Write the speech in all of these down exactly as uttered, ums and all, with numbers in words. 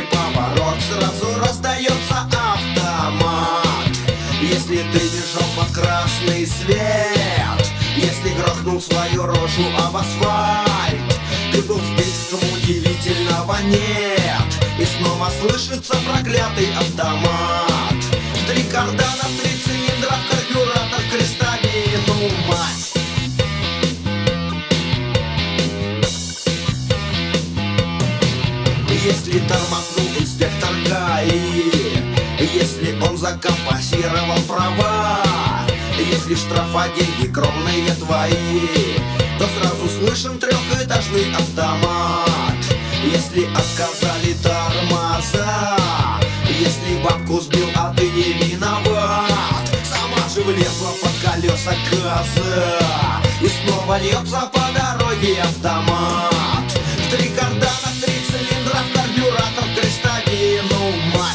первый поворот сразу раздается автомат. Если ты бежал под красный свет, если грохнул свою рожу об асфальт, ты был сбит, удивительного нет, и снова слышится проклятый автомат. Три кардана, три цилиндра, карбюратор, крестовину, мать. Если тормознул инспектор ГАИ, если он закомпенсировал права, если штрафа деньги кровные твои, то сразу слышен трехэтажный автомат. Если отказали тормоза, если бабку сбил, а ты не виноват, сама же влезла под колеса газа, и снова льется по дороге автомат. Три кардана, три цилиндра, карбюратор, крестовину, мать.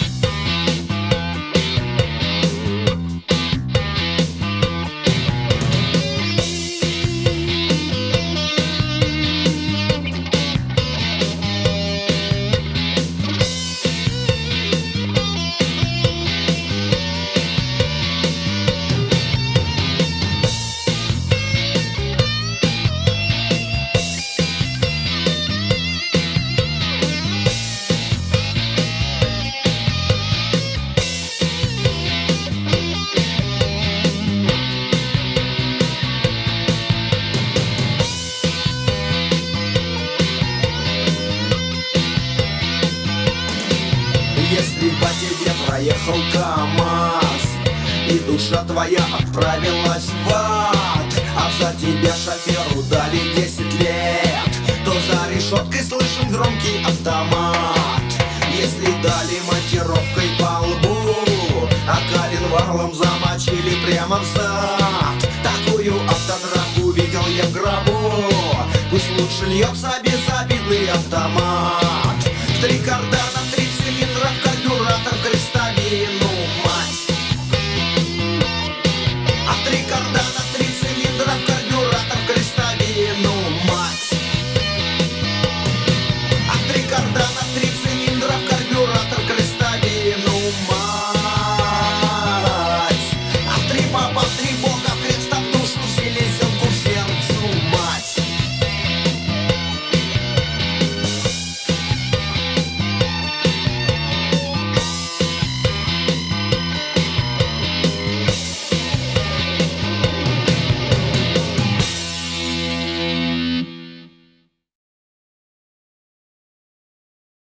Если по тебе проехал КамАЗ, и душа твоя отправилась в ад, а за тебя шоферу дали десять лет, то за решеткой слышен громкий автомат. Если дали монтировкой по лбу, а коленвалом замочили прямо в зад, такую автодраку видел я в гробу. Пусть лучше льется безобидный автомат. Три кардана,